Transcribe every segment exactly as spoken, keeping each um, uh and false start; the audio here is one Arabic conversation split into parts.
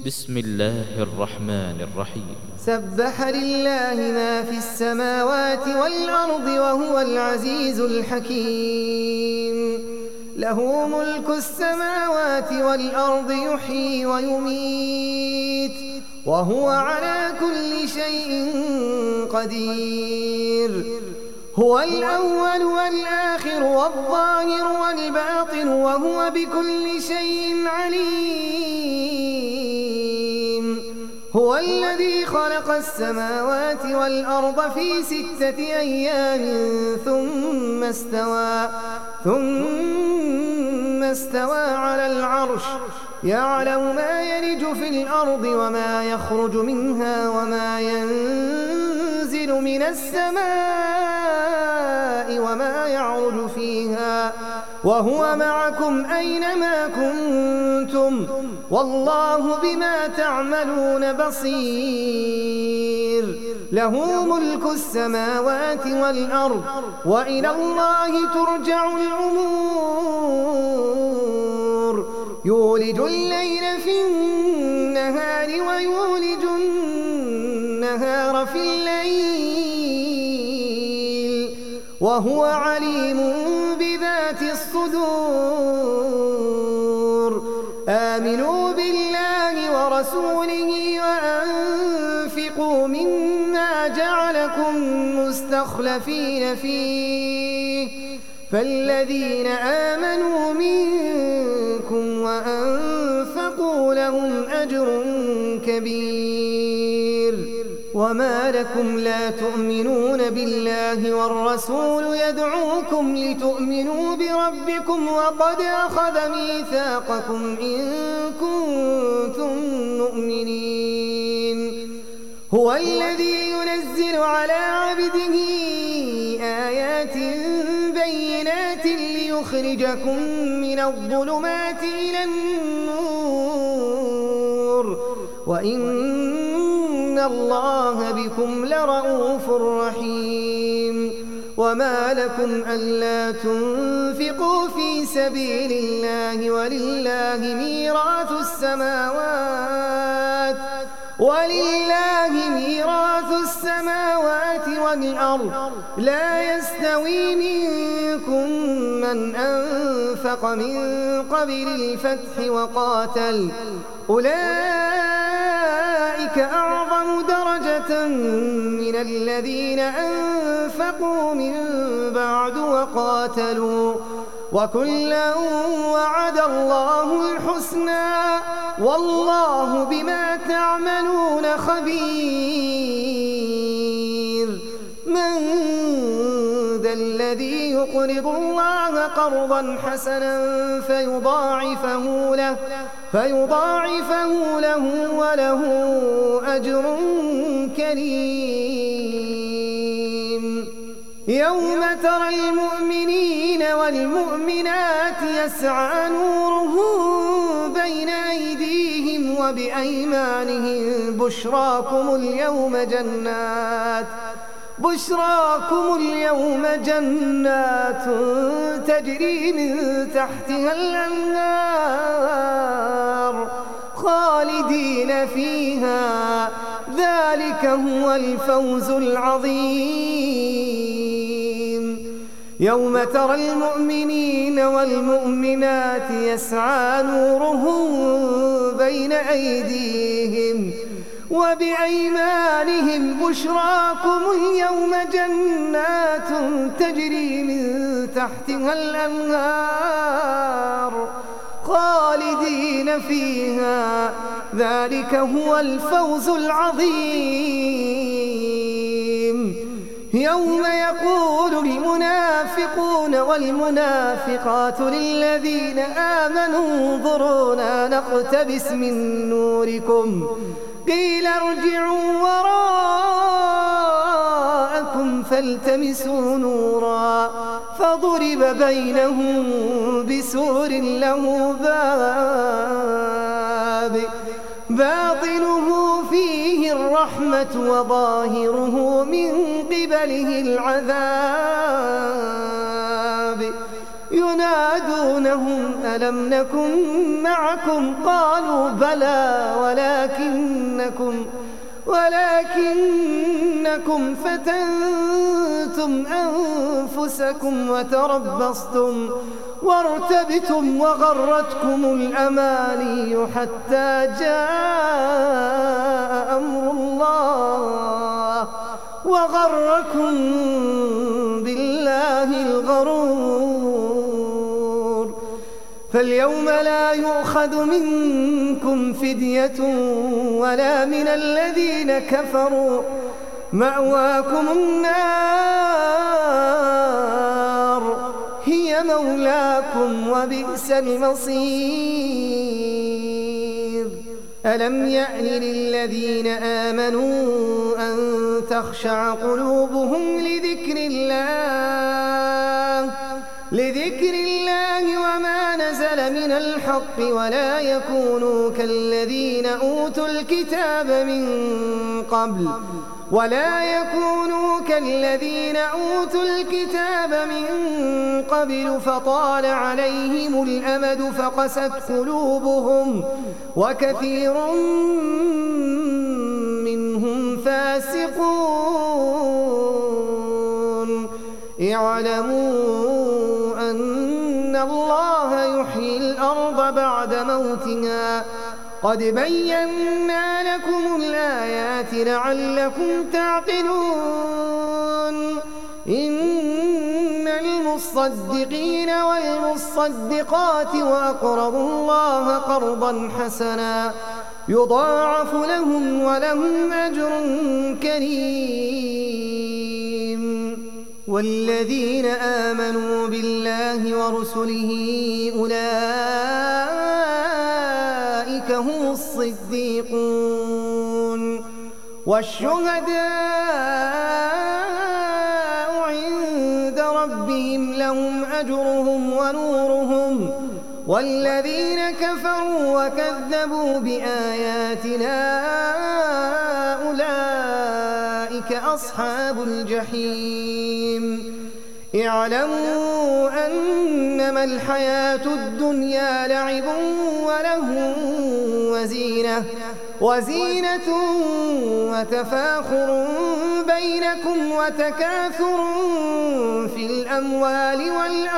بسم الله الرحمن الرحيم. سبح لله ما في السماوات والأرض وهو العزيز الحكيم. له ملك السماوات والأرض يحيي ويميت وهو على كل شيء قدير. هو الأول والآخر والظاهر والباطن وهو بكل شيء عليم. هو الذي خلق السماوات والأرض في ستة أيام ثم استوى ثم استوى على العرش يعلم ما يلج في الأرض وما يخرج منها وما ينزل من السماء وما يعرج فيها وهو معكم أينما كنتم والله بما تعملون بصير. له ملك السماوات والأرض وإلى الله ترجع الأمور. يولج الليل في النهار ويولج النهار في الليل وهو عليم بذات الصدور. آمنوا بالله ورسوله وأنفقوا مما جعلكم مستخلفين فيه فالذين آمنوا منكم وأنفقوا لهم أجر كبير. وما لكم لا تؤمنون بالله والرسول يدعوكم لتؤمنوا بربكم وقد أخذ ميثاقكم إن كنتم مؤمنين. هو الذي ينزل على عبده آيات بينات ليخرجكم من الظلمات إلى النور وإن الله بكم لرؤوف رحيم. وما لكم ألا تنفقوا في سبيل الله ولله ميراث السماوات ولله ميراث السماوات والأرض لا يستوي منكم من أنفق من قبل الفتح وقاتل أولئك أعظم درجة من الذين أنفقوا من بعد وقاتلوا وكلا وعد الله الحسنى والله بما تعملون خبير. من ذا الذي يقرض الله قرضا حسنا فيضاعفه له فيضاعفه له وله أجر كريم. يوم ترى المؤمنين والمؤمنات يسعى نورهم بين أيديهم وبأيمانهم بشراكم اليوم جنات بشراكم اليوم جنات تجري من تحتها الأنهار خالدين فيها ذلك هو الفوز العظيم. يوم ترى المؤمنين والمؤمنات يسعى نورهم بين أيديهم وبأيمانهم بشراكم اليوم جنات تجري من تحتها الأنهار خالدين فيها ذلك هو الفوز العظيم. يوم يقول المنافقون والمنافقات للذين آمنوا انظرونا نقتبس من نوركم قيل ارجعوا وراءكم فالتمسوا نورا فضرب بينهم بسور له باب باطنه فيه الرحمة وظاهره من قبله العذاب. ينادونهم لهم ألم نكن معكم قالوا بلى ولكنكم ولكنكم فتنتم أنفسكم وتربصتم وارتبتم وغرتكم الأماني حتى جاء أمر الله وغركم بالله الغرور. فاليوم لا يؤخذ منكم فدية ولا من الذين كفروا مأواكم النار هي مولاكم وبئس المصير. ألم يأن للذين آمنوا أن تخشع قلوبهم لذكر الله لذكر الله وما نزل من الحق ولا يكونوا كالذين أوتوا الكتاب من قبل ولا يكونوا كالذين أوتوا الكتاب من قبل فطال عليهم الأمد فقست قلوبهم وكثير منهم فاسقون. اعلموا أن الله يحيي الأرض بعد موتها قد بينا لكم الآيات لعلكم تعقلون. إن المصدقين والمصدقات وأقرضوا الله قرضا حسنا يضاعف لهم ولهم أجر كريم. والذين آمنوا بالله ورسله أولئك هم الصديقون والشهداء عند ربهم لهم أجرهم ونورهم. والذين كفروا وكذبوا بآياتنا أولئك أصحاب الجحيم. اعلموا أنما الحياة الدنيا لعب وله وزينة وزينة وتفاخر بينكم وتكاثر في الأموال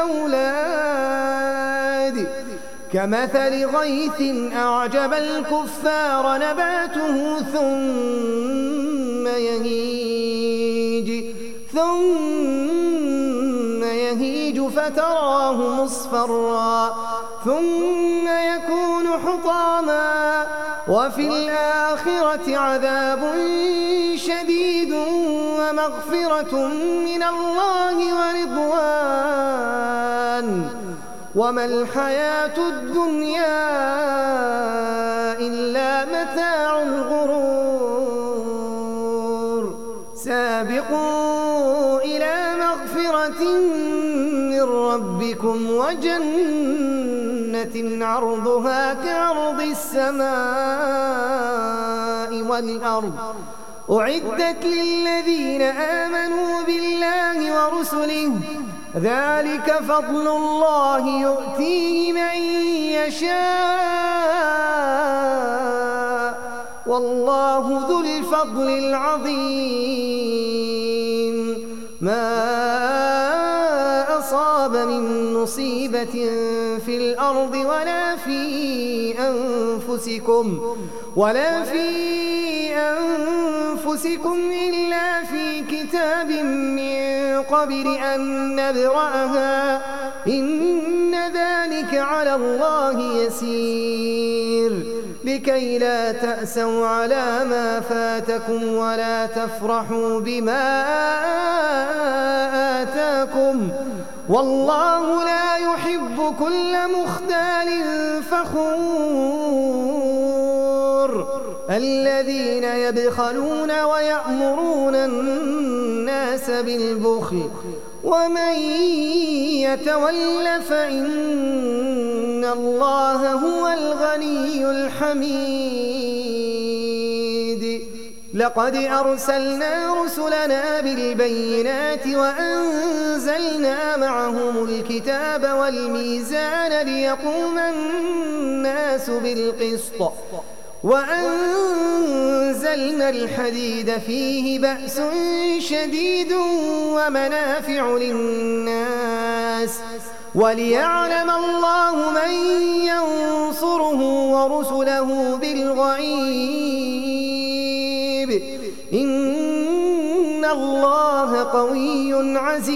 والأولاد كمثل غيث أعجب الكفار نباته ثم يهيج ثم يهيج فتراه مصفرا ثم يكون حطاما وفي الآخرة عذاب شديد ومغفرة من الله ورضوان وما الحياة الدنيا إلا متاع الغرور. سابقوا إلى مغفرة من ربكم وجنة عرضها كعرض السماء والأرض أعدت للذين آمنوا بالله ورسله ذلك فضل الله يؤتيه من يشاء والله ذو الفضل العظيم. ما أصاب من مصيبة في الأرض ولا في أنفسكم ولا في أنفسكم إلا في كتاب من قبل أن نبرأها إن ذلك على الله يسير. لكي لا تأسوا على ما فاتكم ولا تفرحوا بما آتاكم والله لا يحب كل مختال فخور. الذين يبخلون ويأمرون الناس بالبخل ومن يتول فإن الله هو الغني الحميد. لقد أرسلنا رسلنا بالبينات وأنزلنا معهم الكتاب والميزان ليقوم الناس بالقسط وأنزلنا الحديد فيه بأس شديد ومنافع للناس وليعلم الله من ينصره ورسله بالغيب إن الله قوي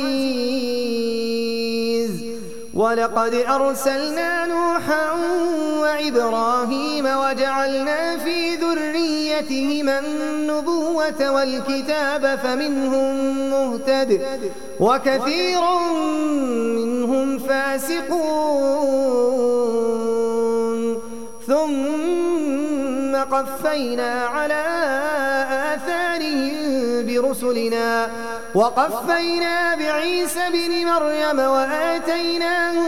عزيز. ولقد أرسلنا نوحا وإبراهيم وجعلنا في ذريتهما النبوة والكتاب فمنهم مهتد وكثير منهم فاسقون ثم قفينا على آثارهم برسلنا وقفينا بعيسى بن مريم وآتيناه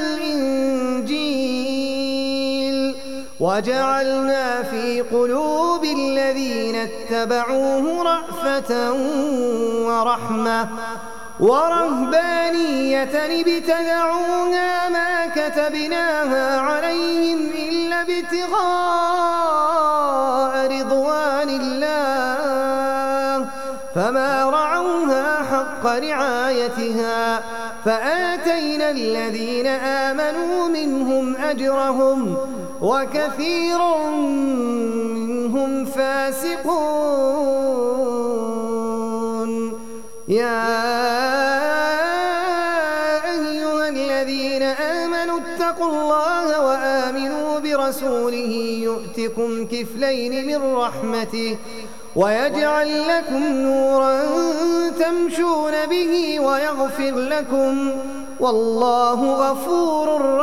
الإنجيل وجعلنا في قلوب الذين اتبعوه رأفة ورحمة ورهبانية ابتدعوها ما كتبناها عليهم إلا ابتغاء رضوان الله فما رعوها حق رعايتها فآتينا الذين آمنوا منهم أجرهم وكثير منهم فاسقون. يا أيها الذين آمنوا اتقوا الله وآمنوا برسوله يؤتكم كفلين من رحمته ويجعل لكم نورا تمشون به ويغفر لكم والله غفور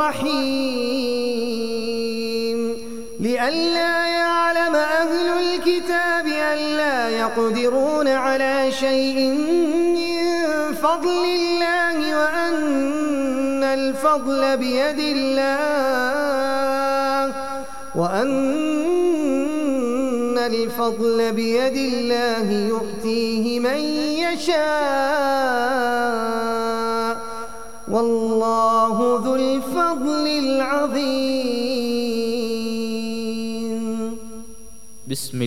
رحيم. لئلا يعلم أهل الكتاب ألا يقدرون على شيء من فضل الله وأن الفضل بيد الله وأن الفضل بيد الله يؤتيه من يشاء والله ذو الفضل العظيم. بسم